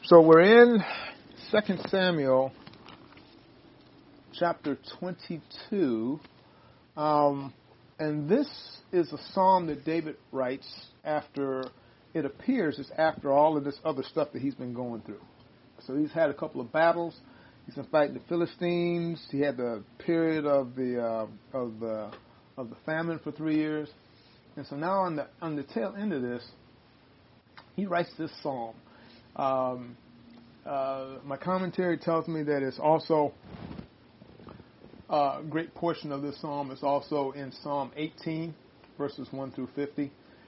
So we're in 2 Samuel chapter 22, and this is a psalm that David writes after, it appears, it's after all of this other stuff that he's been going through. So he's had a couple of battles. He's been fighting the Philistines. He had the period of the famine for 3 years, and so now on the tail end of this, he writes this psalm. My commentary tells me that it's also a great portion of this psalm is also in Psalm 18, verses 1 through 50.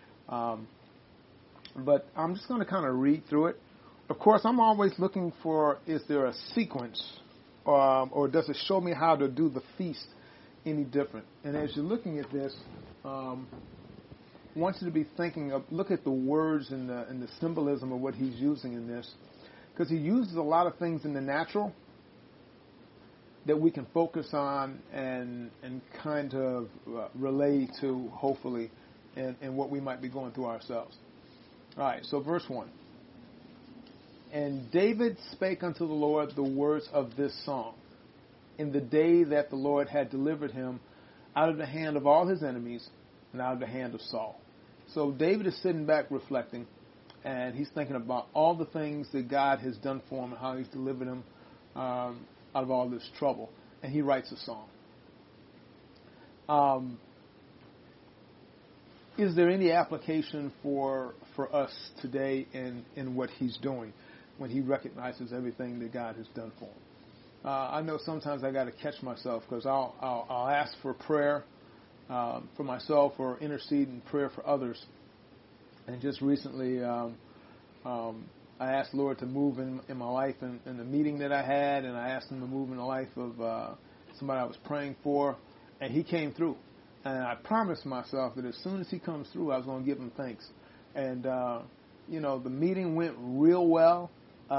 But I'm just going to kind of read through it. Of course, I'm always looking for, is there a sequence, or does it show me how to do the feast any different? And as you're looking at this, I want you to be thinking of, look at the words and the symbolism of what he's using in this, because he uses a lot of things in the natural that we can focus on and kind of relate to, hopefully, in what we might be going through ourselves. All right, so verse 1. And David spake unto the Lord the words of this song in the day that the Lord had delivered him out of the hand of all his enemies and out of the hand of Saul. So David is sitting back reflecting, and he's thinking about all the things that God has done for him and how he's delivered him out of all this trouble. And he writes a song. Is there any application for us today in what he's doing when he recognizes everything that God has done for him? I know sometimes I got to catch myself, because I'll ask for prayer for myself or intercede in prayer for others. And just recently, I asked the Lord to move in my life in the meeting that I had, and I asked him to move in the life of somebody I was praying for, and he came through. And I promised myself that as soon as he comes through, I was going to give him thanks. And, the meeting went real well.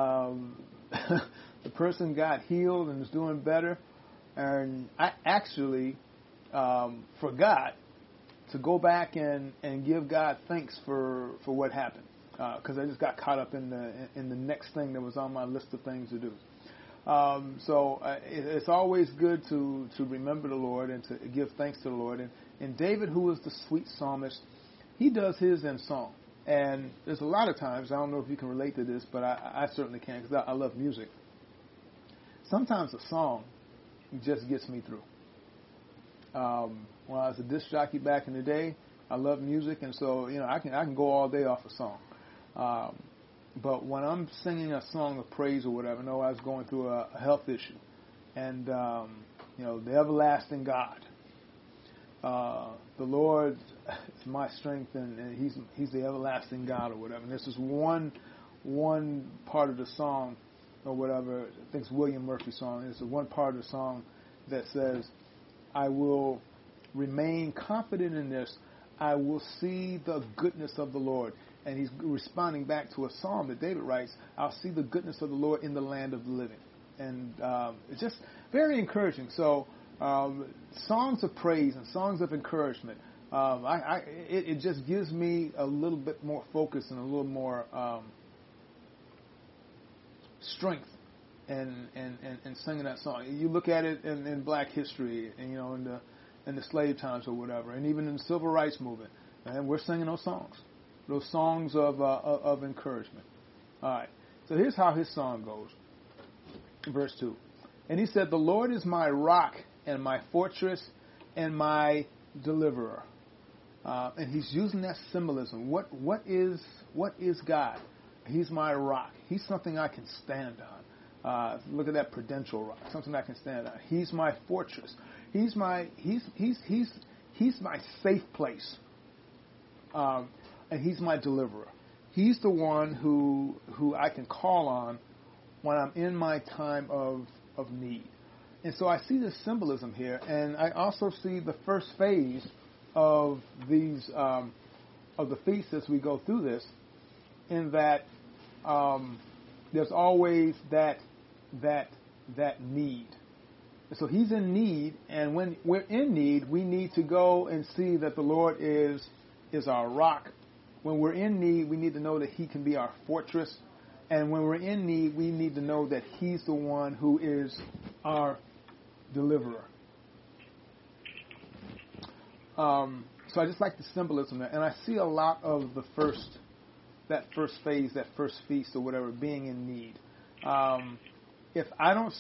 The person got healed and is doing better. And I actually forgot to go back and give God thanks for what happened, because I just got caught up in the next thing that was on my list of things to do. So it's always good to remember the Lord and to give thanks to the Lord. And David, who is the sweet psalmist, he does his in song. And there's a lot of times, I don't know if you can relate to this, but I certainly can, because I love music. Sometimes a song just gets me through. When I was a disc jockey back in the day, I loved music, and so I can go all day off a song. But when I'm singing a song of praise or whatever, I was going through a health issue, and the everlasting God, the Lord is my strength, and He's the everlasting God or whatever. And this is one part of the song or whatever. I think it's William Murphy's song. It's one part of the song that says, I will remain confident in this. I will see the goodness of the Lord. And he's responding back to a psalm that David writes, I'll see the goodness of the Lord in the land of the living. And it's just very encouraging. So songs of praise and songs of encouragement, it just gives me a little bit more focus and a little more strength and singing that song. You look at it in Black history, and in the slave times or whatever, and even in the civil rights movement, and we're singing those songs of encouragement. All right. So here's how his song goes. Verse 2. And he said, the Lord is my rock and my fortress and my deliverer. And he's using that symbolism. What is God? He's my rock. He's something I can stand on. Look at that prudential rock, something I can stand on. He's my fortress. He's my safe place. And he's my deliverer. He's the one who I can call on when I'm in my time of need. And so I see this symbolism here, and I also see the first phase of these of the feast as we go through this, in that there's always that need. So he's in need, and when we're in need, we need to go and see that the Lord is our rock. When we're in need, we need to know that He can be our fortress. And when we're in need, we need to know that he's the one who is our deliverer. So I just like the symbolism there. And I see a lot of that first phase, that first feast or whatever, being in need. If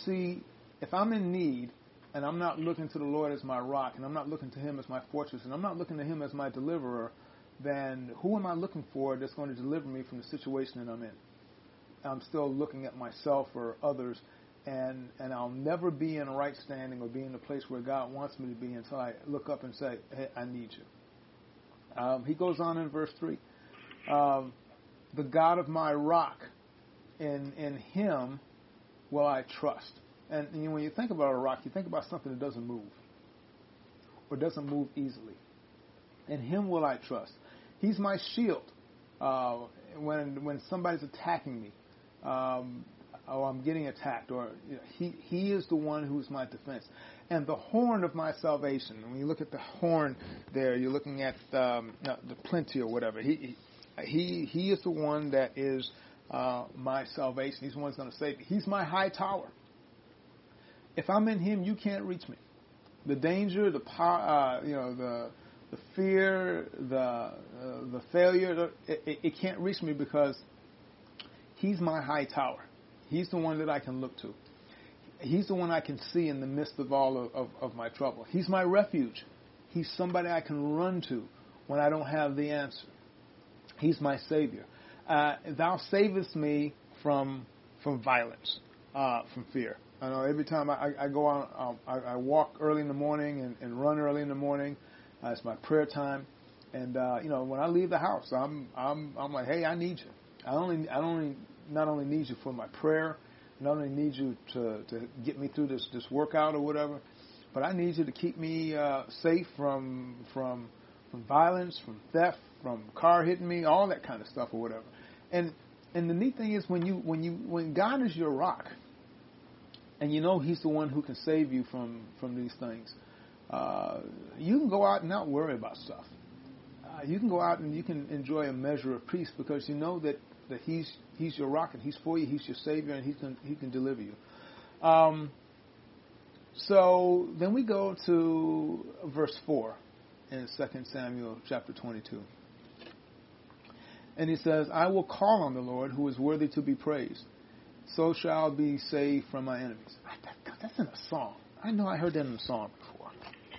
I'm in need and I'm not looking to the Lord as my rock, and I'm not looking to him as my fortress, and I'm not looking to him as my deliverer, then who am I looking for that's going to deliver me from the situation that I'm in? I'm still looking at myself or others, and I'll never be in right standing or be in the place where God wants me to be until I look up and say, hey, I need you. He goes on in verse 3. The God of my rock, in him will I trust. And when you think about a rock, you think about something that doesn't move or doesn't move easily. In him will I trust. He's my shield. When somebody's attacking me, or I'm getting attacked, or he is the one who's my defense. And the horn of my salvation. When you look at the horn there, you're looking at the plenty or whatever. He is the one that is my salvation. He's the one who's going to save me. He's my high tower. If I'm in him, you can't reach me. The danger, the power, the fear, the failure, it can't reach me because he's my high tower. He's the one that I can look to. He's the one I can see in the midst of all of my trouble. He's my refuge. He's somebody I can run to when I don't have the answer. He's my Savior. Thou savest me from violence, from fear. I know every time I go out, I walk early in the morning and run early in the morning. It's my prayer time, and when I leave the house, I'm like, hey, I need you. I not only need you for my prayer, not only need you to get me through this workout or whatever, but I need you to keep me safe from violence, from theft, from car hitting me, all that kind of stuff or whatever. And the neat thing is when God is your rock, and he's the one who can save you from these things, you can go out and not worry about stuff. You can go out and you can enjoy a measure of peace because you know that he's your rock and he's for you, he's your Savior, and he can deliver you. So then we go to verse 4 in 2 Samuel chapter 22. And he says, I will call on the Lord who is worthy to be praised. So shall I be saved from my enemies. That's in a song. I know I heard that in a song before.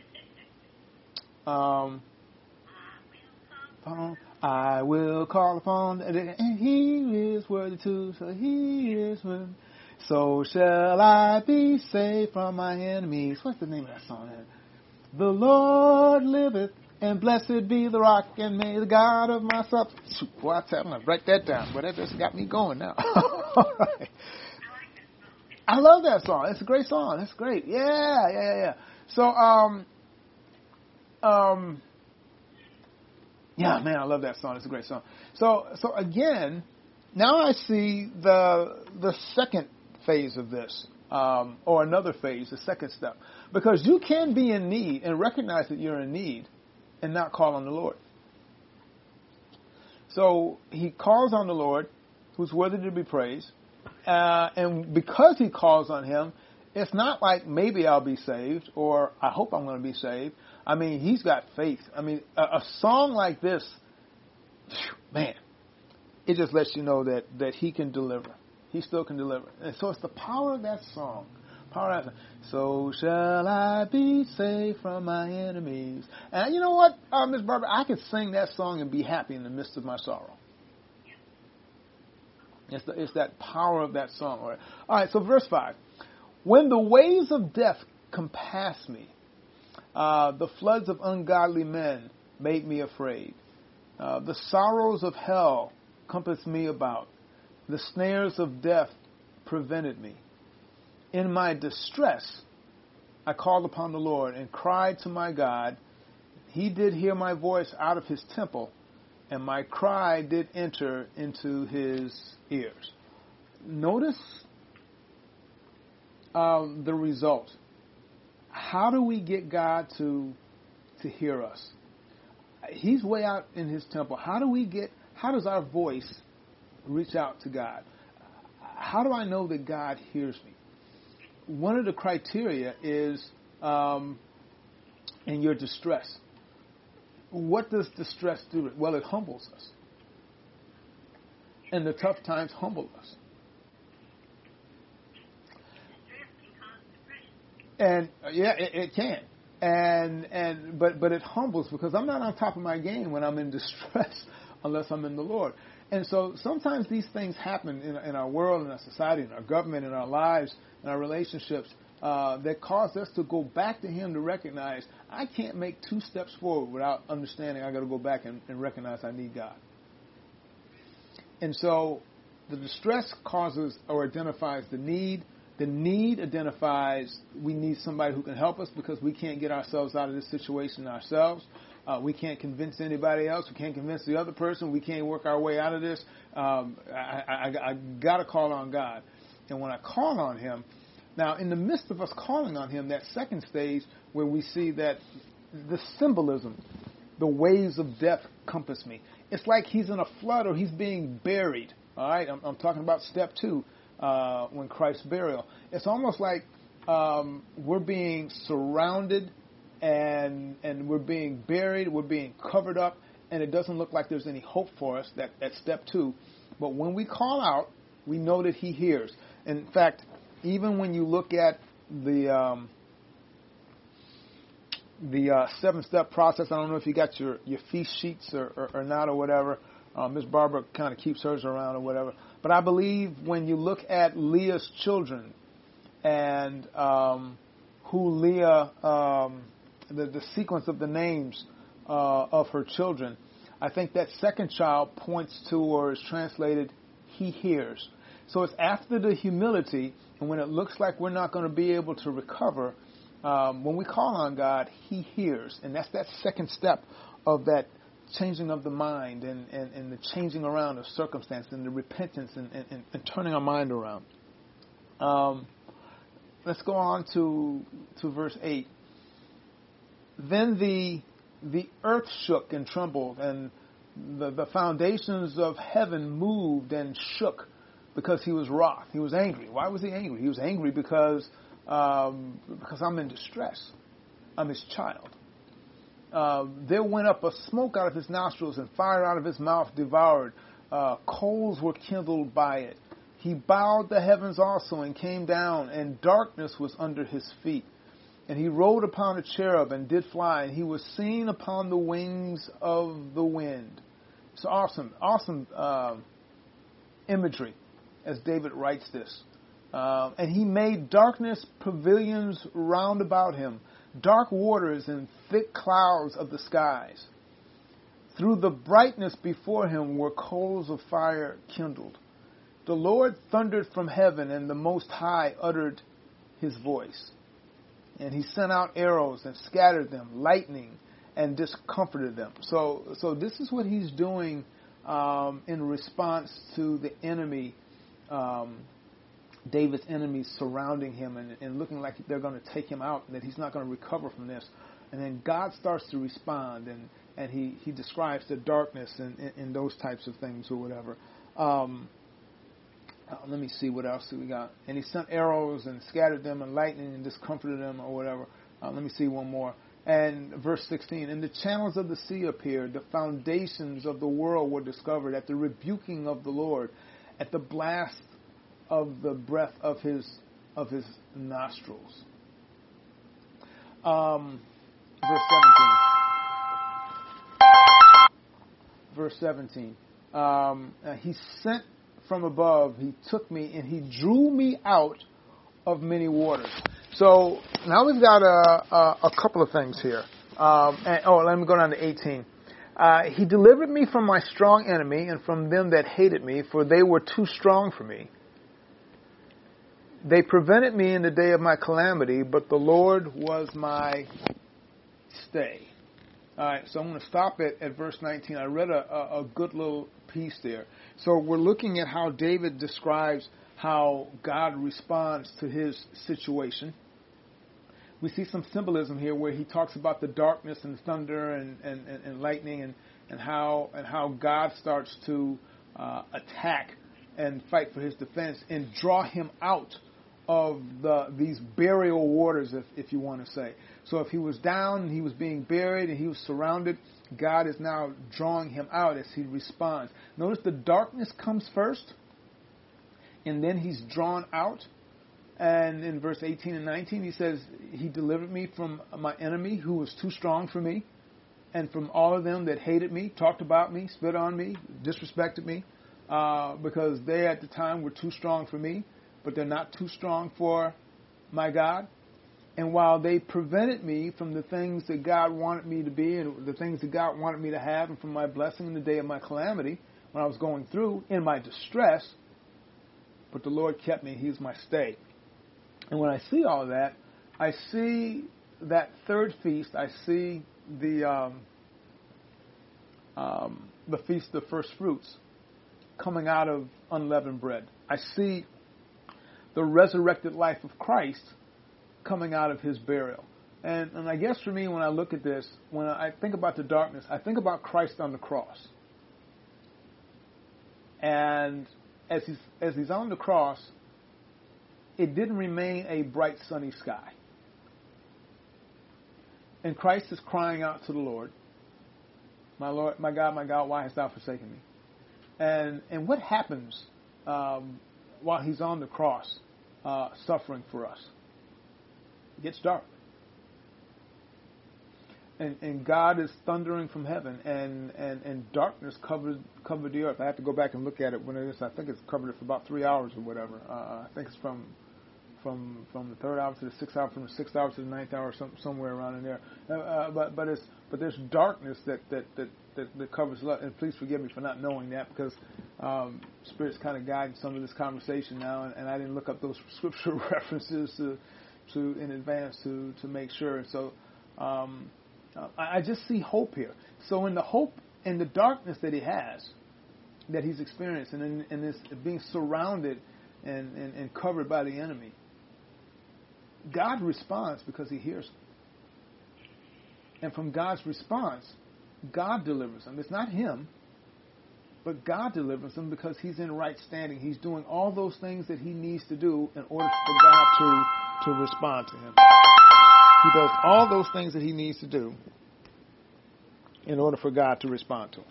I will call upon, and he is worthy to, so he is worthy. So shall I be saved from my enemies. What's the name of that song? The Lord liveth, and blessed be the rock, and may the God of my salvation. Boy, I tell them, write that down. But that just got me going now. All right. I love that song. It's a great song. It's great. Yeah. So, yeah, man, I love that song. It's a great song. So again, now I see the second phase of this, or another phase, the second step, because you can be in need and recognize that you're in need and not call on the Lord. So he calls on the Lord, who's worthy to be praised. And because he calls on him, it's not like maybe I'll be saved or I hope I'm going to be saved. I mean, he's got faith. I mean, a song like this, man, it just lets you know that he can deliver. He still can deliver. And so it's the power of that song. So shall I be saved from my enemies. And you know what, Miss Barbara, I could sing that song and be happy in the midst of my sorrow. It's that power of that song. All right, so verse 5. When the waves of death compassed me, the floods of ungodly men made me afraid. The sorrows of hell compassed me about. The snares of death prevented me. In my distress, I called upon the Lord and cried to my God. He did hear my voice out of his temple, and my cry did enter into his ears. Notice the result. How do we get God to hear us? He's way out in his temple. How does our voice reach out to God? how do I know that God hears me? One of the criteria is in your distress. What does distress do? Well, it humbles us. And the tough times humble us. And yeah, it can. But it humbles because I'm not on top of my game when I'm in distress unless I'm in the Lord. And so sometimes these things happen in our world, in our society, in our government, in our lives, in our relationships that cause us to go back to Him to recognize I can't make 2 steps forward without understanding I got to go back and recognize I need God. And so the distress causes or identifies the need. The need identifies we need somebody who can help us because we can't get ourselves out of this situation ourselves. We can't convince anybody else. We can't convince the other person. We can't work our way out of this. I got to call on God. And when I call on Him, now in the midst of us calling on Him, that second stage where we see that the symbolism, the waves of death compass me. It's like He's in a flood or He's being buried. All right, I'm talking about step 2. When Christ's burial. It's almost like we're being surrounded and we're being buried, we're being covered up, and it doesn't look like there's any hope for us, that step 2. But when we call out, we know that He hears. In fact, even when you look at the 7-step process, I don't know if you got your feast sheets or not or whatever. Miss Barbara kind of keeps hers around or whatever. But I believe when you look at Leah's children and who Leah, the sequence of the names of her children, I think that second child points to or is translated, He hears. So it's after the humility, and when it looks like we're not going to be able to recover, when we call on God, He hears. And that's that second step of that changing of the mind and the changing around of circumstance and the repentance and turning our mind around. Let's go on to verse 8. Then the earth shook and trembled, and the foundations of heaven moved and shook because He was wroth. He was angry. Why was He angry? He was angry because I'm in distress. I'm His child. There went up a smoke out of His nostrils, and fire out of His mouth devoured. Coals were kindled by it. He bowed the heavens also and came down, and darkness was under His feet. And He rode upon a cherub and did fly, and He was seen upon the wings of the wind. It's awesome imagery as David writes this. And He made darkness pavilions round about Him, dark waters and thick clouds of the skies. Through the brightness before Him were coals of fire kindled. The Lord thundered from heaven, and the Most High uttered His voice. And He sent out arrows and scattered them, lightning, and discomforted them. So this is what He's doing in response to the enemy, David's enemies surrounding him and looking like they're going to take him out and that he's not going to recover from this. And then God starts to respond, and he describes the darkness and those types of things or whatever. Let me see what else we got. And He sent arrows and scattered them, and lightning and discomforted them or whatever. Let me see one more. And verse 16, and the channels of the sea appeared, the foundations of the world were discovered at the rebuking of the Lord, at the blast of the breath of his nostrils. Verse 17. He sent from above, He took me, and He drew me out of many waters. So now we've got a couple of things here. Let me go down to 18. He delivered me from my strong enemy and from them that hated me, for they were too strong for me. They prevented me in the day of my calamity, but the Lord was my stay. All right, so I'm going to stop at verse 19. I read a good little piece there. So we're looking at how David describes how God responds to his situation. We see some symbolism here where he talks about the darkness and thunder and lightning and how God starts to attack and fight for his defense and draw him out of these burial waters, if you want to say. So if he was down and he was being buried and he was surrounded, God is now drawing him out as he responds. Notice the darkness comes first, and then he's drawn out. And in verse 18 and 19, he says, he delivered me from my enemy who was too strong for me, and from all of them that hated me, talked about me, spit on me, disrespected me, because they at the time were too strong for me, but they're not too strong for my God. And while they prevented me from the things that God wanted me to be and the things that God wanted me to have, and from my blessing in the day of my calamity, when I was going through in my distress, but the Lord kept me. He's my stay. And when I see all that, I see that third feast. I see the feast of first fruits coming out of unleavened bread. I see the resurrected life of Christ coming out of his burial. And I guess for me, when I look at this, when I think about the darkness, I think about Christ on the cross. And as he's on the cross, it didn't remain a bright sunny sky. And Christ is crying out to the Lord, Lord, my God, why hast thou forsaken me? And what happens while he's on the cross, suffering for us? It gets dark. And God is thundering from heaven, and darkness covered the earth. I have to go back and look at it when it is. I think it's covered it for about 3 hours or whatever. I think it's from the third hour to the sixth hour, from the sixth hour to the ninth hour, somewhere around in there. But there's darkness that covers it up. And please forgive me for not knowing that, because Spirit's kind of guiding some of this conversation now, and I didn't look up those scripture references to in advance to make sure. So I just see hope here. So in the hope and the darkness that he has, that he's experienced, and in this being surrounded and covered by the enemy, God responds because he hears him. And from God's response, God delivers him. It's not him, but God delivers him because he's in right standing. He's doing all those things that he needs to do in order for God to respond to him. He does all those things that he needs to do in order for God to respond to him.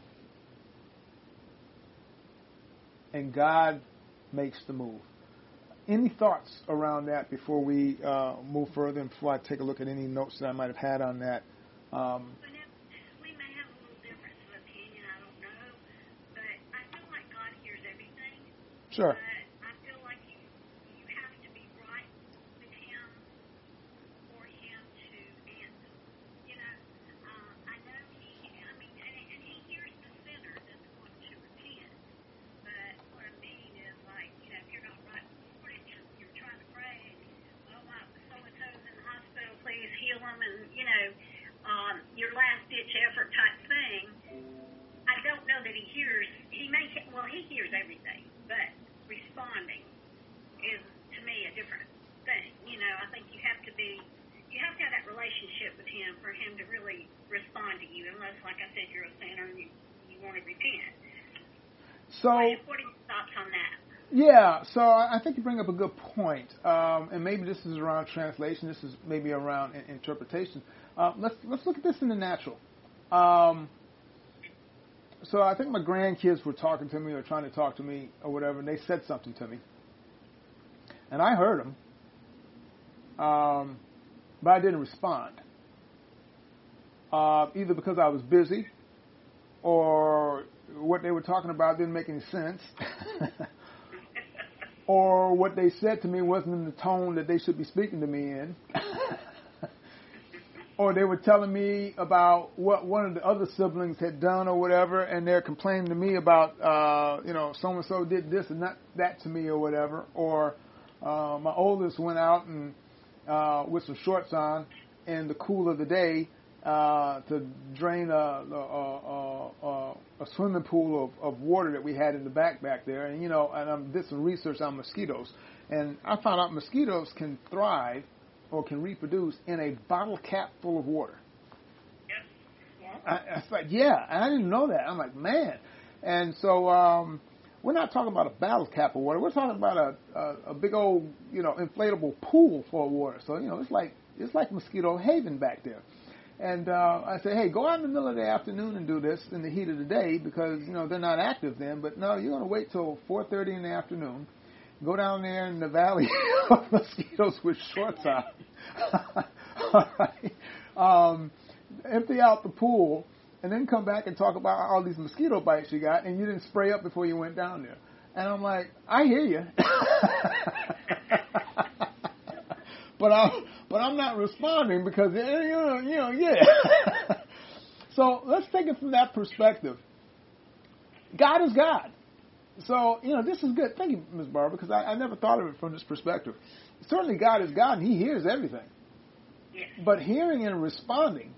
And God makes the move. Any thoughts around that before we move further, and before I take a look at any notes that I might have had on that? We may have a little difference of opinion, I don't know, but I feel like God hears everything. Sure. But I feel like you have to be right with him for him to answer. You know, I know and he hears the sinner that's going to repent. But what I mean is, like, you know, if you're not right before him, you're trying to pray, and, oh, my so-and-so's in the hospital, please heal them, and, you know, your last-ditch effort type thing. I don't know that he hears. He hears everything, but responding is, to me, a different thing. You know, I think you have to have that relationship with him for him to really respond to you, unless, like I said, you're a sinner and you want to repent. So, what are your thoughts on that? Yeah, so I think you bring up a good point, and maybe this is around translation. This is maybe around interpretation. Let's look at this in the natural. So I think my grandkids were talking to me or trying to talk to me or whatever, and they said something to me, and I heard them, but I didn't respond, either because I was busy or what they were talking about didn't make any sense. Or what they said to me wasn't in the tone that they should be speaking to me in. Or they were telling me about what one of the other siblings had done or whatever, and they're complaining to me about, so-and-so did this and not that to me or whatever. Or my oldest went out and with some shorts on in the cool of the day to drain a swimming pool of water that we had in the back there. And, and I did some research on mosquitoes. And I found out mosquitoes can thrive or can reproduce in a bottle cap full of water. Yeah. I was like, yeah, and I didn't know that. I'm like, man. And so we're not talking about a battle cap of water. We're talking about a big old, inflatable pool full of water. So, it's like Mosquito Haven back there. And I say, hey, go out in the middle of the afternoon and do this in the heat of the day because, they're not active then. But no, you're going to wait till 4:30 in the afternoon. Go down there in the valley of mosquitoes with shorts on. All right. Empty out the pool and then come back and talk about all these mosquito bites you got and you didn't spray up before you went down there. And I'm like, I hear you. But I'm not responding because, yeah. So let's take it from that perspective. God is God. So, this is good. Thank you, Ms. Barbara, because I never thought of it from this perspective. Certainly God is God, and He hears everything. Yes. But hearing and responding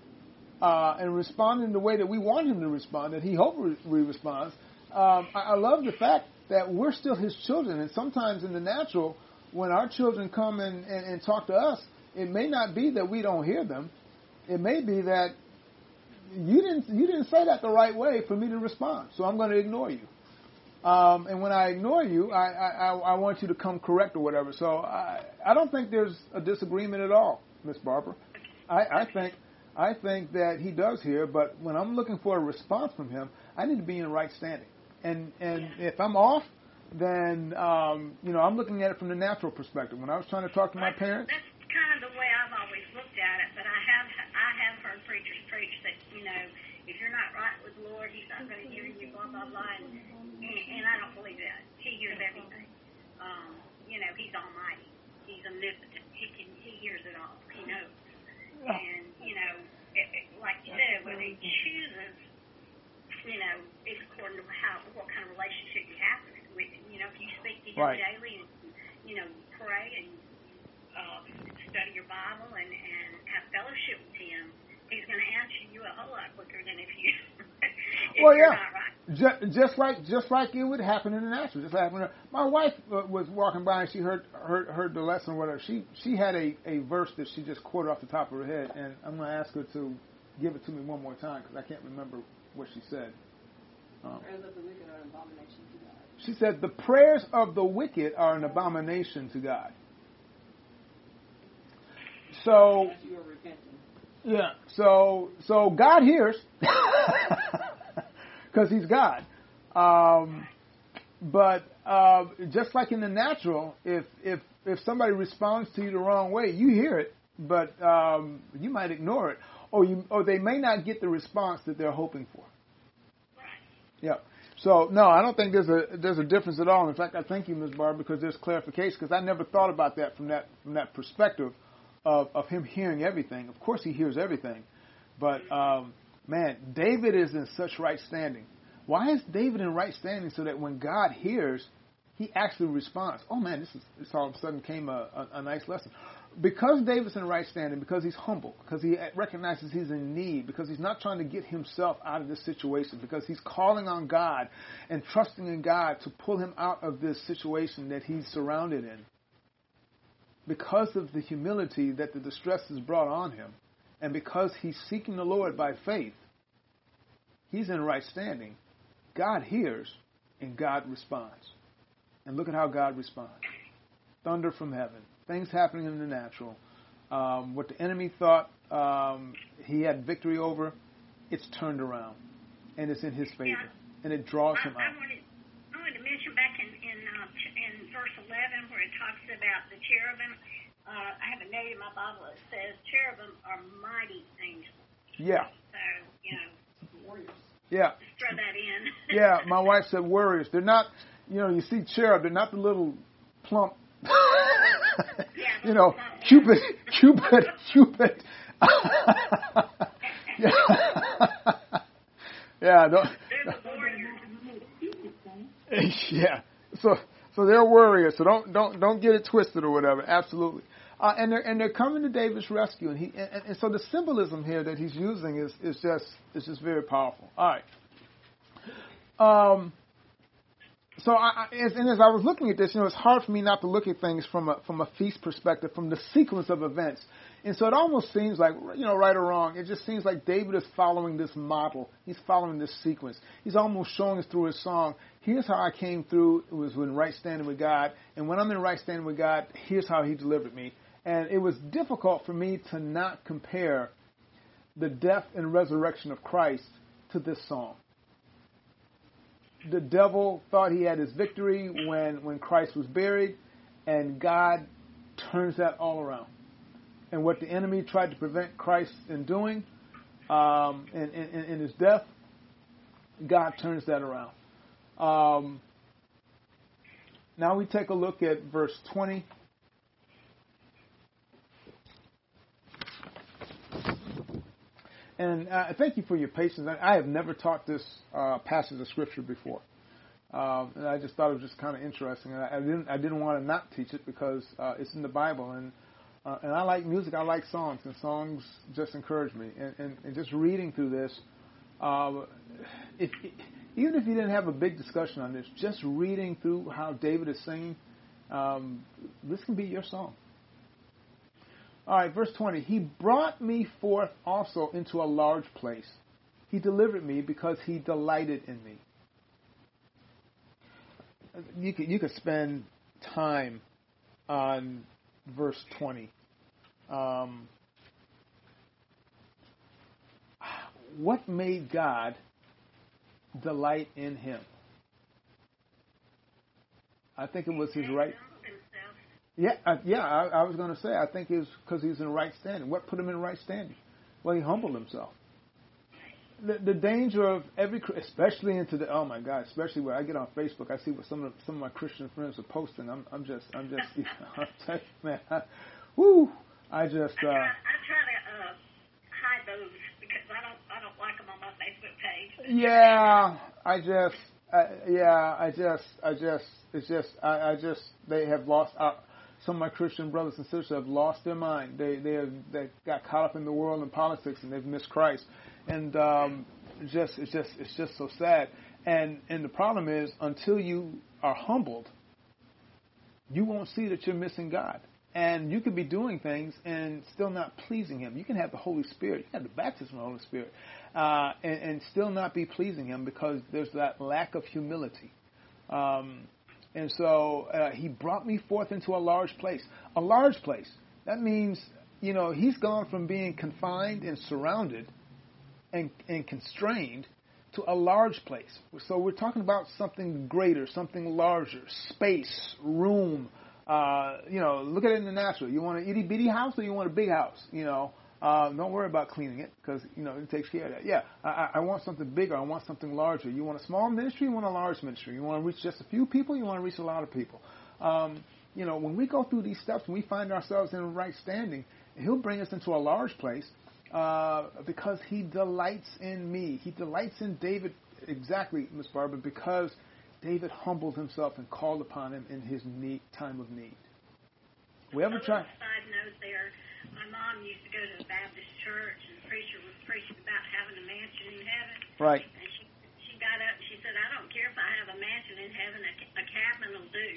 the way that we want Him to respond, that He hopes we respond, I love the fact that we're still His children. And sometimes in the natural, when our children come and talk to us, it may not be that we don't hear them. It may be that you didn't say that the right way for me to respond, so I'm going to ignore you. And when I ignore you, I want you to come correct or whatever. So I don't think there's a disagreement at all, Miss Barbara. I think that He does hear, but when I'm looking for a response from Him, I need to be in right standing. And if I'm off, then I'm looking at it from the natural perspective. When I was trying to talk to my parents, that's kind of the way I've always looked at it. But I have heard preachers preach that if you're not right with the Lord, He's not going to hear you, blah blah blah. And I don't believe that. He hears everything. He's almighty. He's omnipotent. He hears it all. He knows. And like you said, when He chooses, it's according to what kind of relationship you have with Him. If you speak to Him right. daily and pray and study your Bible and have fellowship with Him, He's going to answer you a whole lot quicker than if you. Well, you're yeah. not right. Just like it would happen in the natural. Just like my wife was walking by and she heard the lesson or whatever. She had a verse that she just quoted off the top of her head, and I'm going to ask her to give it to me one more time because I can't remember what she said. Prayers of the wicked are an abomination to God. She said, "The prayers of the wicked are an abomination to God." So. You are repenting. Yeah, so God hears because He's God. But just like in the natural, if somebody responds to you the wrong way, you hear it, but you might ignore it, or they may not get the response that they're hoping for. Yeah. So no, I don't think there's a difference at all. In fact, I thank you, Ms. Barber, because there's clarification because I never thought about that from that perspective. Of Him hearing everything. Of course He hears everything. But, David is in such right standing. Why is David in right standing so that when God hears, He actually responds? Oh, man, this all of a sudden came a nice lesson. Because David's in right standing, because he's humble, because he recognizes he's in need, because he's not trying to get himself out of this situation, because he's calling on God and trusting in God to pull him out of this situation that he's surrounded in. Because of the humility that the distress has brought on him, and because he's seeking the Lord by faith, he's in right standing. God hears, and God responds. And look at how God responds. Thunder from heaven. Things happening in the natural. What the enemy thought he had victory over, it's turned around. And it's in His favor. Yeah. And it draws him out. I wanted to mention back in verse 11 where it talks about the cherubim. I have a note in my Bible that says cherubim are mighty angels. Yeah. So, warriors. Yeah. Just throw that in. Yeah, my wife said warriors. They're not, you see cherub, they're not the little plump, Cupid. Yeah. Yeah. They're the warriors. Yeah. So they're warriors. So don't get it twisted or whatever. Absolutely. And they're coming to David's rescue, and so the symbolism here that he's using is just very powerful. All right. So as I was looking at this, it's hard for me not to look at things from a feast perspective, from the sequence of events. And so it almost seems like, right or wrong, it just seems like David is following this model. He's following this sequence. He's almost showing us through his song, here's how I came through. It was in right standing with God. And when I'm in right standing with God, here's how he delivered me. And it was difficult for me to not compare the death and resurrection of Christ to this song. The devil thought he had his victory when Christ was buried, and God turns that all around. And what the enemy tried to prevent Christ in doing, in his death, God turns that around. Now we take a look at verse 20. And thank you for your patience. I have never taught this passage of Scripture before. And I just thought it was just kind of interesting. And I didn't want to not teach it because it's in the Bible. And I like music. I like songs. And songs just encourage me. And just reading through this, even if you didn't have a big discussion on this, just reading through how David is singing, this can be your song. All right, verse 20. He brought me forth also into a large place. He delivered me because he delighted in me. You could spend time on verse 20. What made God delight in him? I think it was his right. Yeah, I was going to say, I think it was because he's in right standing. What put him in right standing? Well, he humbled himself. The danger of every, especially into the, oh my God, especially when I get on Facebook, I see what some of my Christian friends are posting. I'm just, I'm telling you, man, I just. I try to hide those because I don't like them on my Facebook page. Yeah, they have lost. Some of my Christian brothers and sisters have lost their mind. They got caught up in the world and politics, and they've missed Christ. And it's just so sad. And the problem is, until you are humbled, you won't see that you're missing God. And you could be doing things and still not pleasing Him. You can have the Holy Spirit, you can have the baptism of the Holy Spirit, and still not be pleasing Him because there's that lack of humility. And so He brought me forth into a large place. A large place. That means, He's gone from being confined and surrounded and constrained to a large place. So we're talking about something greater, something larger, space, room. Look at it in the natural. You want an itty bitty house or you want a big house? Don't worry about cleaning it because, it takes care of that. Yeah, I want something bigger. I want something larger. You want a small ministry? You want a large ministry? You want to reach just a few people? You want to reach a lot of people? When we go through these steps and we find ourselves in right standing, He'll bring us into a large place because He delights in me. He delights in David, exactly, Miss Barbara, because David humbled himself and called upon Him in his time of need. We ever try? Side note there. My mom used to go to the Baptist church, and the preacher was preaching about having a mansion in heaven. Right. And she got up and she said, "I don't care if I have a mansion in heaven, a cabin will do."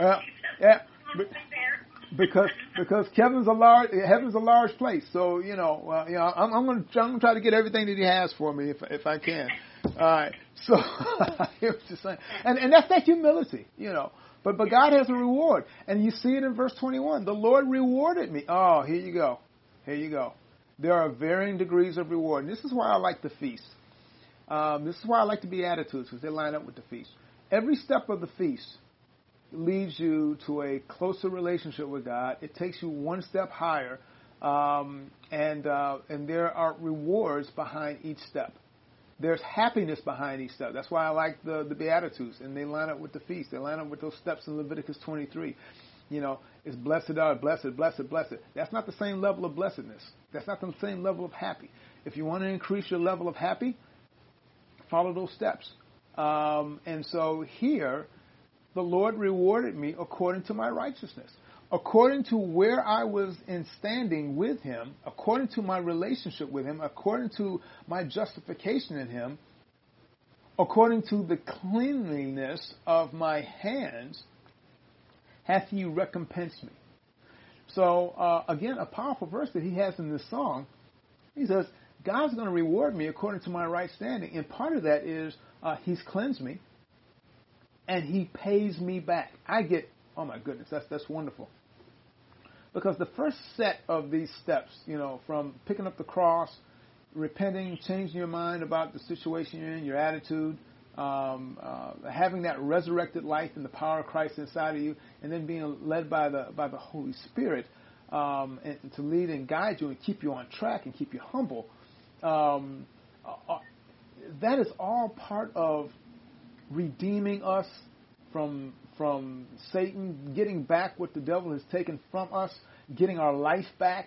Because heaven's a large place. So I'm going to try to get everything that He has for me if I can. All right. So I hear what you're saying, and that's that humility, But God has a reward, and you see it in verse 21. The Lord rewarded me. Oh, here you go. There are varying degrees of reward, and this is why I like the feast. This is why I like the Beatitudes, because they line up with the feast. Every step of the feast leads you to a closer relationship with God. It takes you one step higher, and there are rewards behind each step. There's happiness behind each step. That's why I like the Beatitudes, and they line up with the feast. They line up with those steps in Leviticus 23. It's blessed are, blessed, blessed, blessed. That's not the same level of blessedness. That's not the same level of happy. If you want to increase your level of happy, follow those steps. And so here, the Lord rewarded me according to my righteousness. According to where I was in standing with Him, according to my relationship with Him, according to my justification in Him, according to the cleanliness of my hands, hath He recompensed me. So, again, a powerful verse that he has in this song. He says, God's going to reward me according to my right standing. And part of that is He's cleansed me. and he pays me back. I get, oh my goodness, that's wonderful. Because the first set of these steps, from picking up the cross, repenting, changing your mind about the situation you're in, your attitude, having that resurrected life and the power of Christ inside of you, and then being led by the Holy Spirit and to lead and guide you and keep you on track and keep you humble. That is all part of redeeming us from Satan, getting back what the devil has taken from us, getting our life back.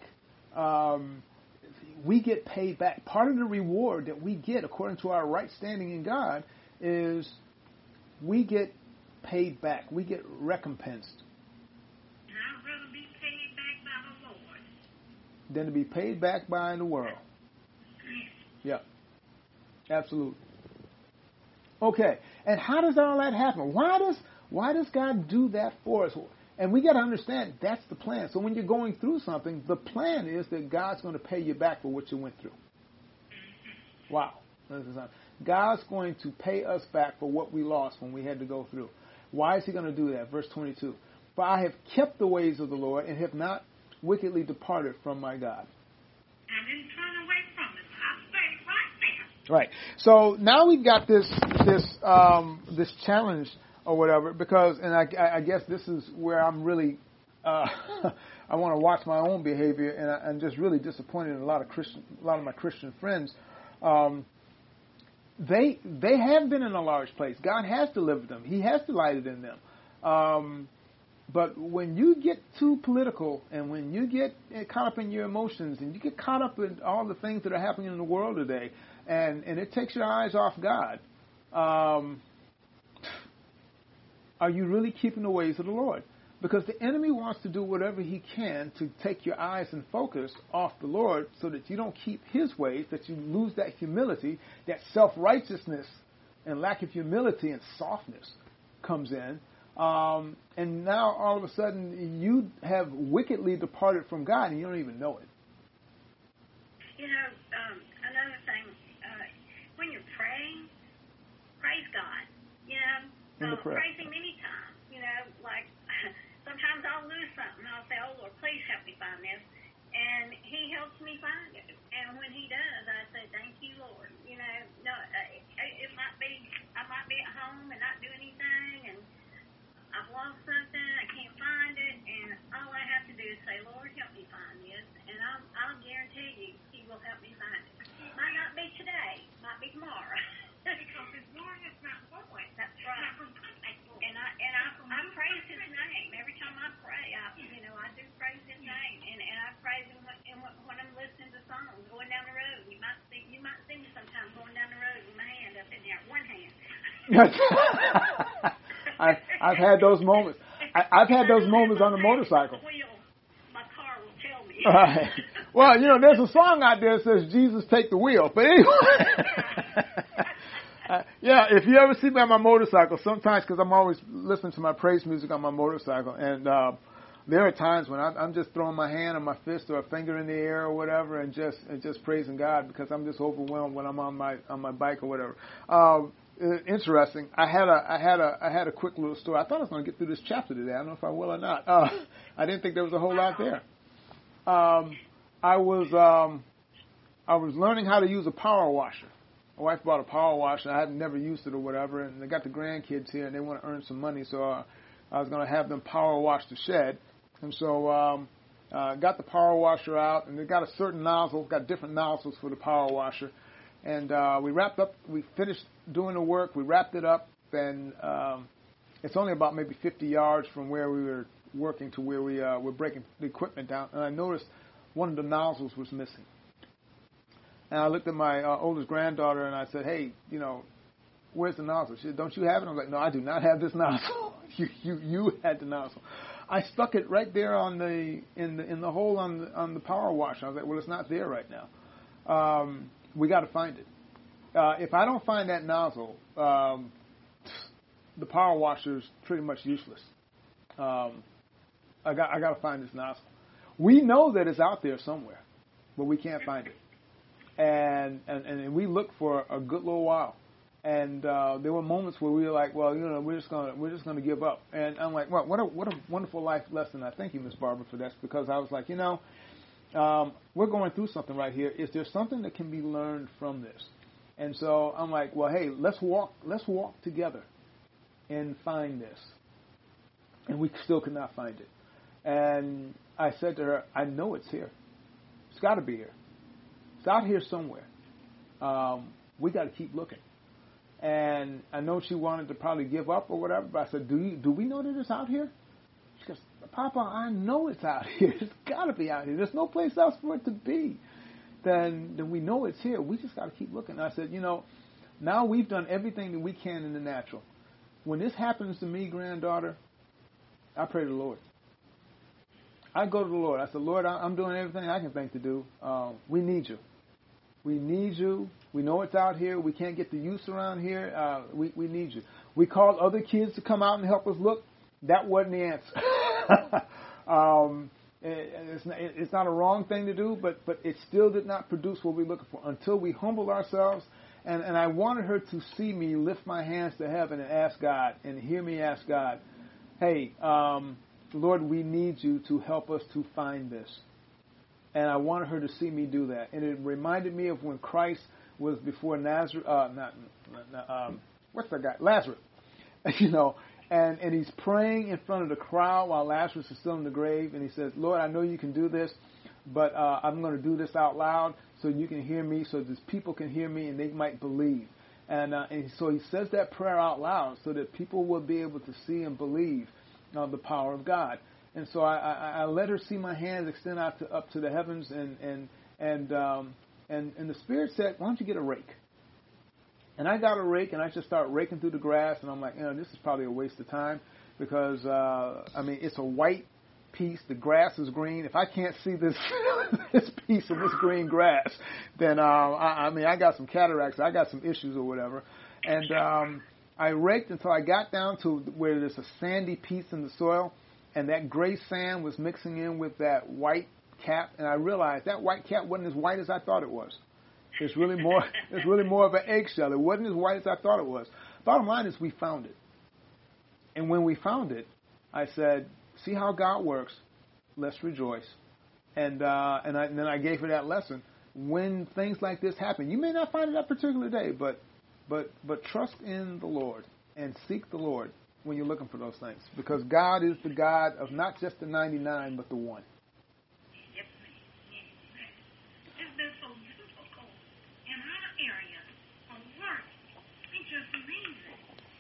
We get paid back. Part of the reward that we get according to our right standing in God is we get paid back. We get recompensed. I'd rather be paid back by the Lord than to be paid back by the world. Yes. Yeah, absolutely. Okay, and how does all that happen? Why does God do that for us? And we got to understand that's the plan. So when you're going through something, the plan is that God's going to pay you back for what you went through. Wow. God's going to pay us back for what we lost when we had to go through. Why is he going to do that? Verse 22. For I have kept the ways of the Lord and have not wickedly departed from my God. I didn't turn away from it. I stayed right there. Right. So now we've got this challenge or whatever, because, and I guess this is where I'm really, I want to watch my own behavior, and I'm just really disappointed in a lot of my Christian friends. They have been in a large place. God has delivered them. He has delighted in them. But when you get too political, and when you get caught up in your emotions, and you get caught up in all the things that are happening in the world today, and it takes your eyes off God, are you really keeping the ways of the Lord? Because the enemy wants to do whatever he can to take your eyes and focus off the Lord so that you don't keep his ways, that you lose that humility, that self-righteousness and lack of humility and softness comes in. And now all of a sudden you have wickedly departed from God and you don't even know it. Another thing, when you're praying, praise God. Praise him anytime. Like sometimes I'll lose something. I'll say, oh, Lord, please help me find this. And he helps me find it. And when he does, I say, thank you, Lord. It might be, I might be at home and not do anything, and I've lost something, I can't find it, and all I have to do is say, Lord, help me find this, and I'll guarantee you he will help me find it. It might not be today, might be tomorrow. Because his word is not void. That's right. And I praise his name. Every time I pray, I do praise his name. And I praise him when I'm listening to songs, going down the road. You might see me sometimes going down the road with my hand up in there, one hand. I've had those moments. I've had those moments on the motorcycle. My car will tell me. Right. Well, there's a song out there that says, Jesus, take the wheel. But anyway. Yeah, if you ever see me on my motorcycle, sometimes, because I'm always listening to my praise music on my motorcycle, and there are times when I'm just throwing my hand or my fist or a finger in the air or whatever, and just praising God because I'm just overwhelmed when I'm on my bike or whatever. Interesting. I had a quick little story. I thought I was going to get through this chapter today. I don't know if I will or not. I didn't think there was a whole lot there. I was learning how to use a power washer. My wife bought a power washer. I had never used it or whatever, and they got the grandkids here, and they want to earn some money, so I was going to have them power wash the shed. And so got the power washer out, and they got a certain nozzle, got different nozzles for the power washer. And we finished doing the work, we wrapped it up, and it's only about maybe 50 yards from where we were working to where we were breaking the equipment down, and I noticed one of the nozzles was missing. And I looked at my oldest granddaughter and I said, hey, where's the nozzle? She said, don't you have it? I was like, no, I do not have this nozzle. you had the nozzle. I stuck it right there on in the hole on the power washer. I was like, well, it's not there right now. We got to find it. If I don't find that nozzle, the power washer is pretty much useless. I got to find this nozzle. We know that it's out there somewhere, but we can't find it. And we looked for a good little while, And there were moments where we were like, well, we're just gonna give up. And I'm like, well, what a wonderful life lesson. I thank you, Miss Barbara, for that, because I was like, we're going through something right here. Is there something that can be learned from this? And so I'm like, well, hey, let's walk together and find this. And we still could not find it. And I said to her, I know it's here. It's got to be here. It's out here somewhere. We got to keep looking. And I know she wanted to probably give up or whatever, but I said, do we know that it's out here? She goes, Papa, I know it's out here. It's got to be out here. There's no place else for it to be. Then we know it's here. We just got to keep looking. And I said, now we've done everything that we can in the natural. When this happens to me, granddaughter, I pray to the Lord. I go to the Lord. I said, Lord, I'm doing everything I can think to do. We need you. We need you. We know it's out here. We can't get the use around here. We need you. We called other kids to come out and help us look. That wasn't the answer. It's not a wrong thing to do, but it still did not produce what we're looking for until we humbled ourselves. And I wanted her to see me lift my hands to heaven and ask God, and hear me ask God, hey, Lord, we need you to help us to find this. And I wanted her to see me do that. And it reminded me of when Christ was before Nazareth, what's that guy? Lazarus. And he's praying in front of the crowd while Lazarus is still in the grave. And he says, Lord, I know you can do this, but I'm going to do this out loud so you can hear me, so that people can hear me and they might believe. And so he says that prayer out loud so that people will be able to see and believe the power of God. And so I let her see my hands extend out up to the heavens, and the Spirit said, why don't you get a rake? And I got a rake, and I just start raking through the grass, and I'm like, this is probably a waste of time, because, it's a white piece. The grass is green. If I can't see this this piece of this green grass, then, I got some cataracts. I got some issues or whatever. And I raked until I got down to where there's a sandy piece in the soil, and that gray sand was mixing in with that white cap, and I realized that white cap wasn't as white as I thought it was. It's really more of an eggshell. It wasn't as white as I thought it was. Bottom line is we found it. And when we found it, I said, see how God works. Let's rejoice. And then I gave her that lesson. When things like this happen, you may not find it that particular day, but trust in the Lord and seek the Lord when you're looking for those things. Because God is the God of not just the 99, but the one. Yep. It's been so difficult in our area of work. It's just amazing.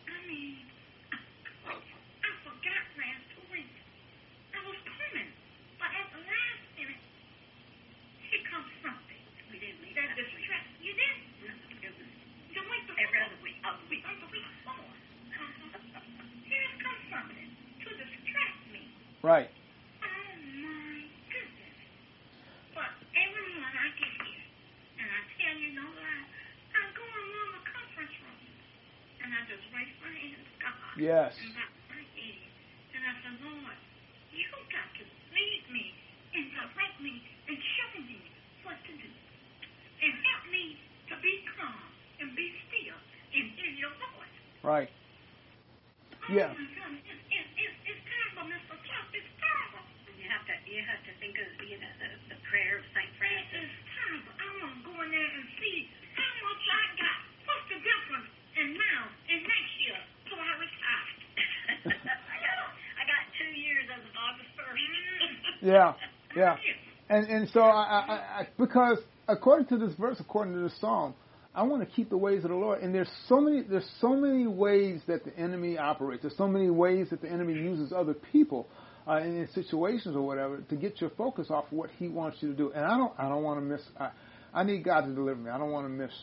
I forgot last week. I was coming, but at the last minute, here comes something. We didn't leave that distract. You did? No, it was the week before. Every other week. The week before. Here comes something to distract me. Right. Oh my goodness. But every morning I get here, and I tell you no lie, I go around the conference room, and I just raise my hands to God. Yes. And bow my head, and I say, Lord, you got to lead me and direct me and show me what to do. And help me to be calm and be still and hear your voice. Right. Yeah. Oh my God, it's terrible, Mr. Clark. It's terrible. You have to think of the prayer of St. Francis. It's terrible. I want to go in there and see how much I got. What's the difference? And now and next year till I retire. I got 2 years as of August 1st. Yeah. And so I because according to this verse, according to this psalm, I want to keep the ways of the Lord. And there's so many ways that the enemy operates. There's so many ways that the enemy uses other people in situations or whatever to get your focus off what he wants you to do. And I don't want to miss. I need God to deliver me. I don't want to miss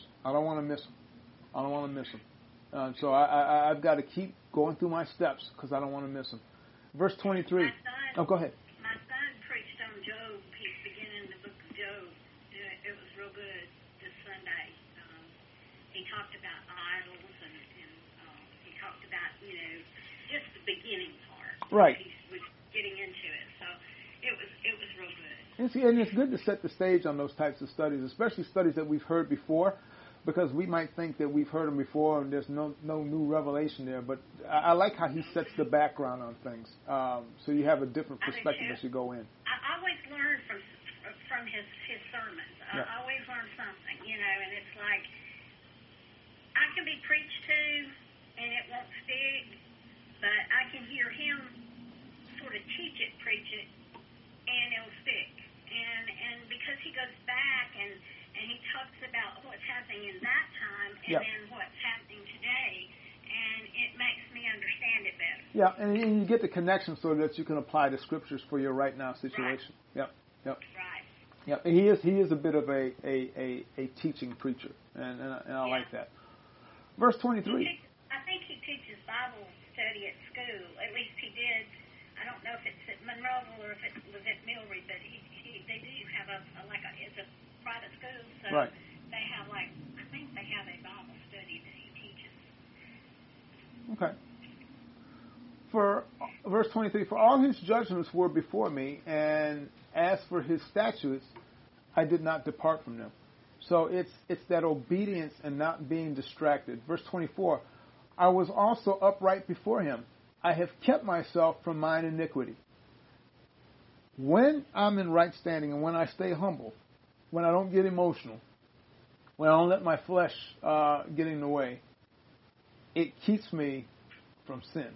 him. So I've got to keep going through my steps because I don't want to miss him. Verse 23. Go ahead. My son preached on Job. He's beginning the book of Job. It was real good this Sunday. He talked about idols and he talked about, just the beginning part. Right. He was getting into it. So it was real good. And it's good to set the stage on those types of studies, especially studies that we've heard before. because we might think that we've heard him before and there's no new revelation there. But I like how he sets the background on things, so you have a different perspective as you go in. I always learn from his sermons. Yeah. I always learn something, and it's like I can be preached to and it won't stick, but I can hear him sort of teach it, preach it, and it'll stick. And because he goes back and he talks about what's happening in that time and then what's happening today, and it makes me understand it better. Yeah, and you get the connection so that you can apply the scriptures for your right now situation. Right. Yep. Right. Yeah, he is a bit of a teaching preacher, and I like that. Verse 23. I think he teaches Bible study at school. At least he did. I don't know if it's at Monroeville or if it was at Millry, but they do have it's a private school, so right. They have I think they have a Bible study that he teaches. Okay. For verse 23, for all his judgments were before me, and as for his statutes, I did not depart from them. So it's that obedience and not being distracted. Verse 24, I was also upright before him. I have kept myself from mine iniquity. When I'm in right standing and when I stay humble, when I don't get emotional, when I don't let my flesh get in the way, it keeps me from sin.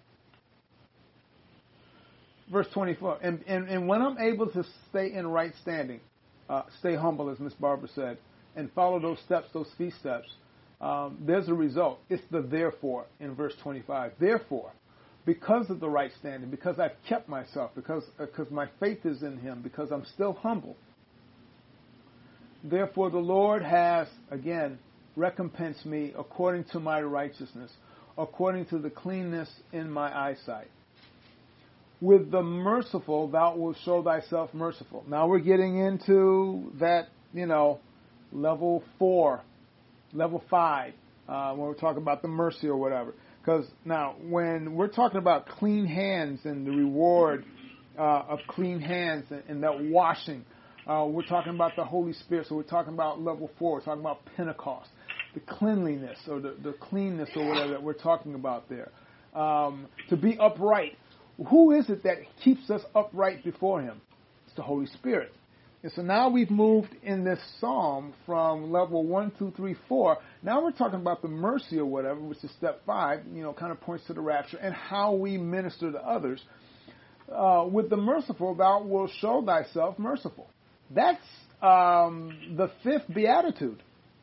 Verse 24, and when I'm able to stay in right standing, stay humble, as Miss Barbara said, and follow those steps, those feast steps, there's a result. It's the therefore in verse 25. Therefore, because of the right standing, because I've kept myself, because my faith is in him, because I'm still humble, therefore the Lord has, again, recompensed me according to my righteousness, according to the cleanness in my eyesight. With the merciful, thou wilt show thyself merciful. Now we're getting into that, level 4, level 5, when we're talking about the mercy or whatever. Because now, when we're talking about clean hands and the reward of clean hands and that washing, we're talking about the Holy Spirit. So we're talking about level 4. We're talking about Pentecost, the cleanliness or the cleanness or whatever that we're talking about there. To be upright. Who is it that keeps us upright before him? It's the Holy Spirit. And so now we've moved in this psalm from level 1, 2, 3, 4. Now we're talking about the mercy or whatever, which is step 5, kind of points to the rapture and how we minister to others. With the merciful, thou wilt show thyself merciful. That's the 5th beatitude.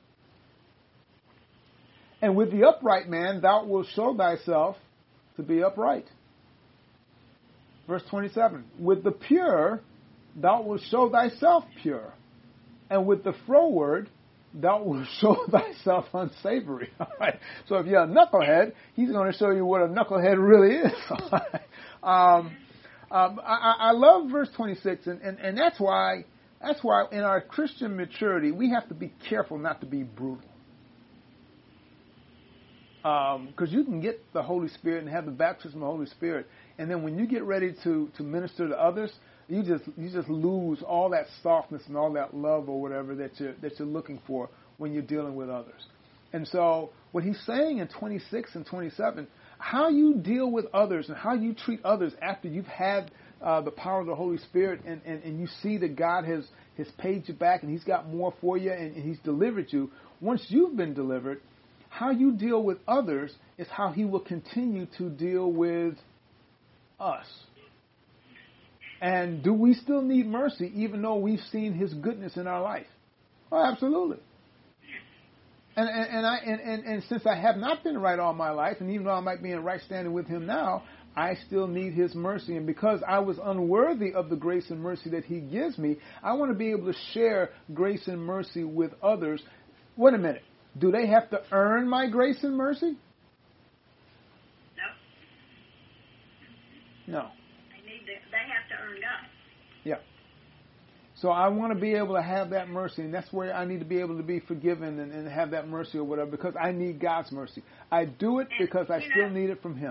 And with the upright man, thou wilt show thyself to be upright. Verse 27, with the pure, thou wilt show thyself pure. And with the froward, thou wilt show thyself unsavory. All right. So if you're a knucklehead, he's going to show you what a knucklehead really is. I love verse 26, and that's why in our Christian maturity, we have to be careful not to be brutal. Because you can get the Holy Spirit and have the baptism of the Holy Spirit, and then when you get ready to minister to others, you just lose all that softness and all that love or whatever that you're looking for when you're dealing with others. And so what he's saying in 26 and 27, how you deal with others and how you treat others after you've had the power of the Holy Spirit and you see that God has paid you back and he's got more for you and he's delivered you. Once you've been delivered, how you deal with others is how he will continue to deal with us. And do we still need mercy even though we've seen his goodness in our life? Oh, absolutely. And since I have not been right all my life, and even though I might be in right standing with him now, I still need his mercy. And because I was unworthy of the grace and mercy that he gives me, I want to be able to share grace and mercy with others. Wait a minute. Do they have to earn my grace and mercy? No. They have to earn God. Yeah. So I want to be able to have that mercy, and that's where I need to be able to be forgiven and have that mercy or whatever, because I need God's mercy. I do it because I still need it from him.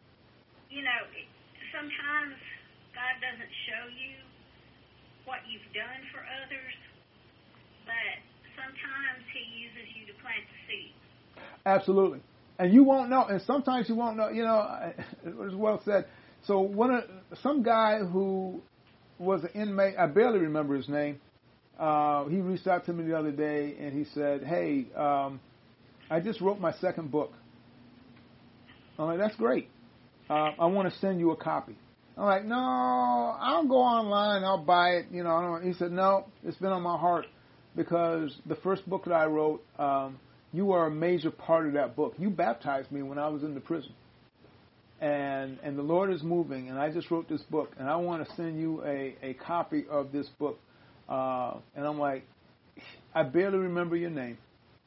Sometimes God doesn't show you what you've done for others, but sometimes he uses you to plant the seed. Absolutely. And you won't know, and sometimes you won't know, it was well said. So some guy who was an inmate, I barely remember his name, he reached out to me the other day and he said, hey, I just wrote my second book. I'm like, that's great. I want to send you a copy. I'm like, no, I'll go online, I'll buy it. He said, no, it's been on my heart because the first book that I wrote, you were a major part of that book. You baptized me when I was in the prison. And the Lord is moving, and I just wrote this book, and I want to send you a copy of this book. And I'm like, I barely remember your name.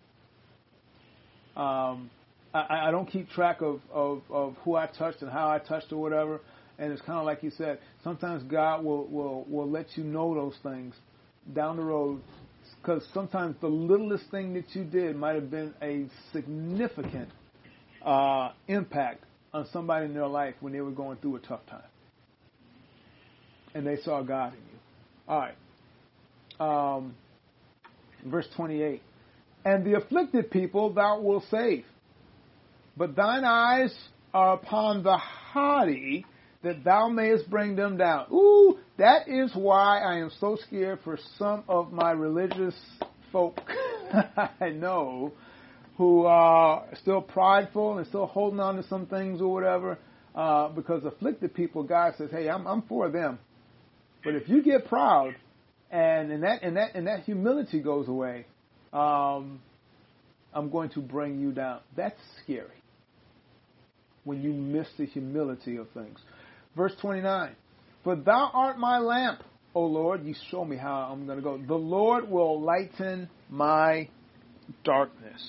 I don't keep track of who I touched and how I touched or whatever. And it's kind of like you said, sometimes God will let you know those things down the road, because sometimes the littlest thing that you did might have been a significant impact on somebody in their life when they were going through a tough time. And they saw God in you. All right. Verse 28. And the afflicted people thou wilt save, but thine eyes are upon the haughty, that thou mayest bring them down. Ooh, that is why I am so scared for some of my religious folk I know who are still prideful and still holding on to some things or whatever. Because afflicted people, God says, hey, I'm for them. But if you get proud and that humility goes away, I'm going to bring you down. That's scary when you miss the humility of things. Verse 29, for thou art my lamp, O Lord. You show me how I'm going to go. The Lord will lighten my darkness.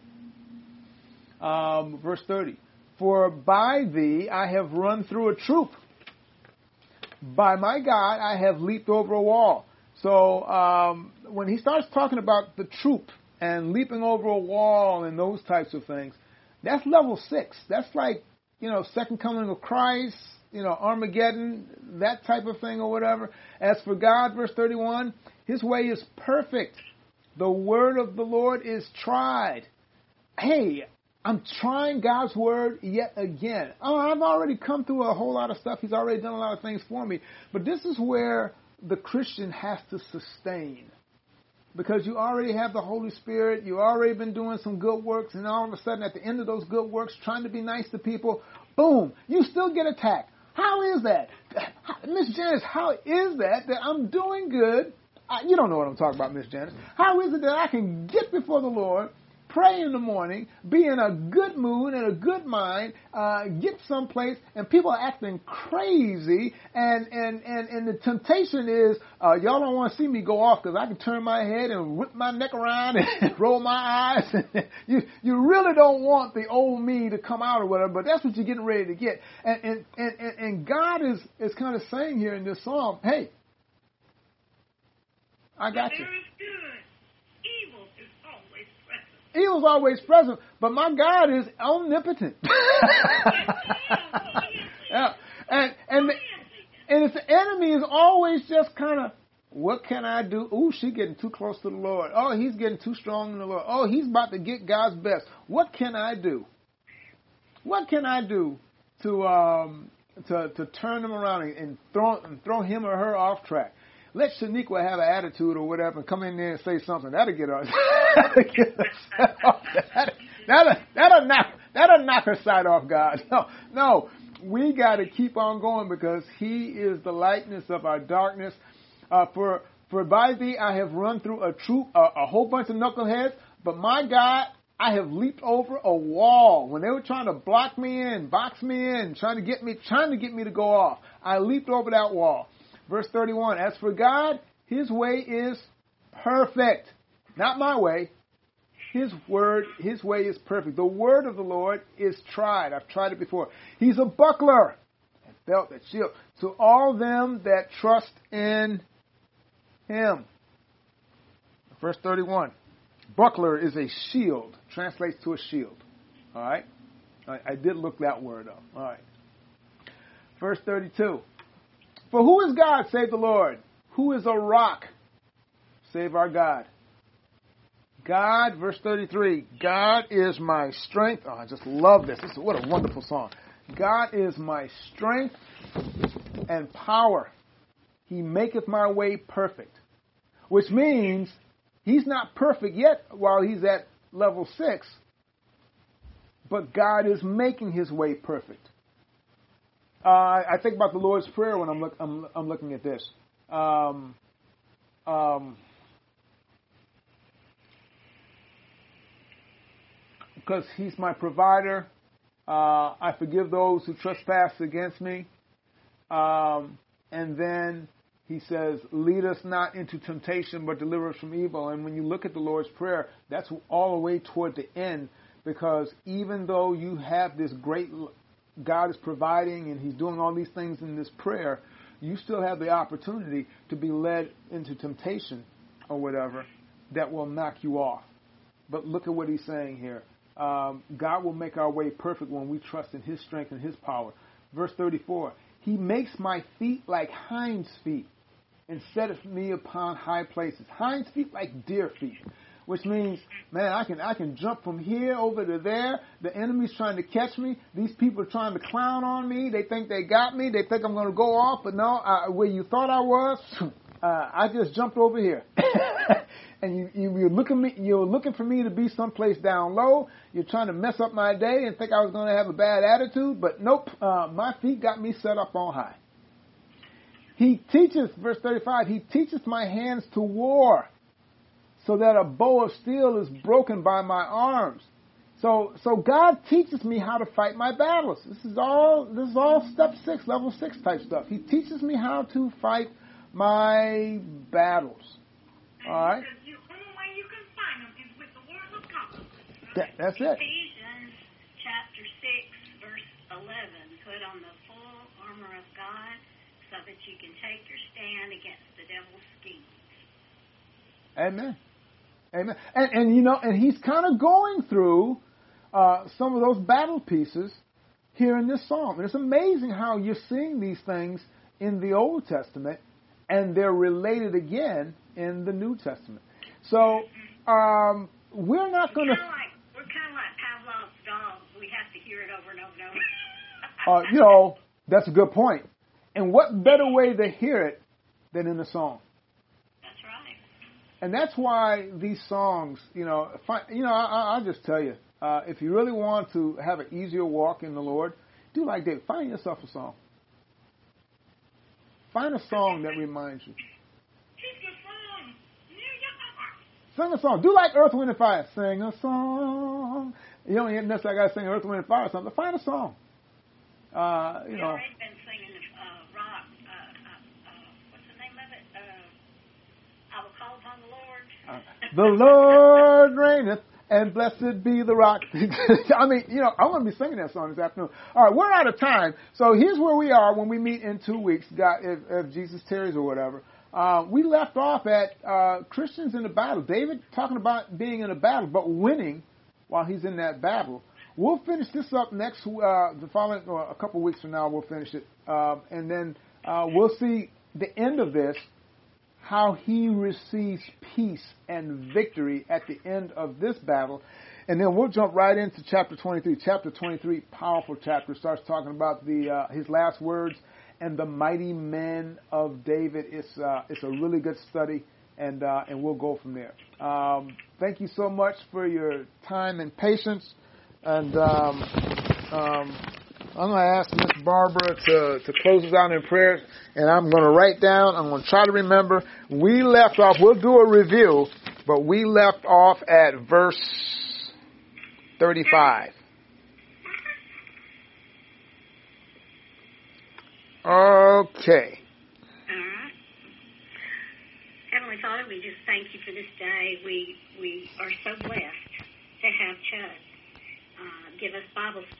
Verse 30, for by thee I have run through a troop. By my God I have leaped over a wall. So when he starts talking about the troop and leaping over a wall and those types of things, that's level 6. That's like, second coming of Christ, Armageddon, that type of thing or whatever. As for God, verse 31, his way is perfect. The word of the Lord is tried. Hey, I'm trying God's word yet again. I've already come through a whole lot of stuff. He's already done a lot of things for me. But this is where the Christian has to sustain. Because you already have the Holy Spirit, you've already been doing some good works, and all of a sudden at the end of those good works, trying to be nice to people, boom, you still get attacked. How is that? Miss Janice, how is that I'm doing good? You don't know what I'm talking about, Miss Janice. How is it that I can get before the Lord, pray in the morning, be in a good mood and a good mind, get someplace, and people are acting crazy, and the temptation is, y'all don't want to see me go off because I can turn my head and whip my neck around and roll my eyes. You really don't want the old me to come out or whatever, but that's what you're getting ready to get. And God is kind of saying here in this psalm, hey, I got you. Evil's always present, but my God is omnipotent. Yeah. And the enemy is always just kind of, what can I do? Ooh, she's getting too close to the Lord. Oh, he's getting too strong in the Lord. Oh, he's about to get God's best. What can I do? What can I do to turn him around and throw him or her off track? Let Shaniqua have an attitude or whatever and come in there and say something. That'll get us. That'll knock her side off, God. No, we got to keep on going because he is the lightness of our darkness. For by thee I have run through a troop, a whole bunch of knuckleheads, but my God, I have leaped over a wall. When they were trying to block me in, box me in, trying to get me to go off, I leaped over that wall. Verse 31, as for God, his way is perfect. Not my way. His way is perfect. The word of the Lord is tried. I've tried it before. He's a buckler and belt and shield to all them that trust in him. Verse 31, buckler is a shield. Translates to a shield. All right? I did look that word up. All right. Verse 32. For who is God, save the Lord? Who is a rock, save our God? God, verse 33, God is my strength. Oh, I just love this. What a wonderful song. God is my strength and power. He maketh my way perfect. Which means he's not perfect yet while he's at level 6. But God is making his way perfect. I think about the Lord's Prayer when I'm looking at this. Because he's my provider. I forgive those who trespass against me. And then he says, lead us not into temptation, but deliver us from evil. And when you look at the Lord's Prayer, that's all the way toward the end. Because even though you have this great, God is providing and he's doing all these things in this prayer, you still have the opportunity to be led into temptation or whatever that will knock you off. But look at what he's saying here. God will make our way perfect when we trust in his strength and his power. Verse 34, he makes my feet like hinds' feet and setteth me upon high places. Hinds' feet like deer feet, which means, man, I can jump from here over to there. The enemy's trying to catch me. These people are trying to clown on me. They think they got me. They think I'm going to go off, but no, where you thought I was, I just jumped over here. And you're looking for me to be someplace down low. You're trying to mess up my day and think I was going to have a bad attitude, but nope, my feet got me set up on high. He teaches, verse 35, he teaches my hands to war, so that a bow of steel is broken by my arms. So God teaches me how to fight my battles. This is all step 6, level 6 type stuff. He teaches me how to fight my battles. All right. The only way you can find them is with the word of God. That's it. Ephesians chapter 6, verse 11. Put on the full armor of God so that you can take your stand against the devil's schemes. Amen. Amen. And he's kind of going through some of those battle pieces here in this psalm. And it's amazing how you're seeing these things in the Old Testament, and they're related again in the New Testament. So we're not going to. We're kind of like Pavlov's dog. We have to hear it over and over and over. That's a good point. And what better way to hear it than in a song? That's right. And that's why these songs, I'll just tell you, if you really want to have an easier walk in the Lord, do like David. Find yourself a song. Find a song that reminds you. Sing a song. Do like Earth, Wind, and Fire. Sing a song. You don't even necessarily got to sing Earth, Wind, and Fire or something. Find a song. We've already been singing rock. What's the name of it? I will call upon the Lord. The Lord reigneth, and blessed be the rock. I mean, I'm going to be singing that song this afternoon. All right, we're out of time. So here's where we are when we meet in 2 weeks, God, if Jesus tarries or whatever. We left off at Christians in the battle. David talking about being in a battle, but winning while he's in that battle. We'll finish this up next, the following, a couple weeks from now, we'll finish it. And then we'll see the end of this, how he receives peace and victory at the end of this battle. And then we'll jump right into chapter 23. Chapter 23, powerful chapter, starts talking about his last words and the mighty men of David. It's a really good study, and we'll go from there. Thank you so much for your time and patience. And I'm going to ask Miss Barbara to close us out in prayer, and I'm going to write down, I'm going to try to remember. We left off, we'll do a review, but we left off at verse 35. Okay. All right. Heavenly Father, we just thank you for this day. We are so blessed to have Chuck give us Bible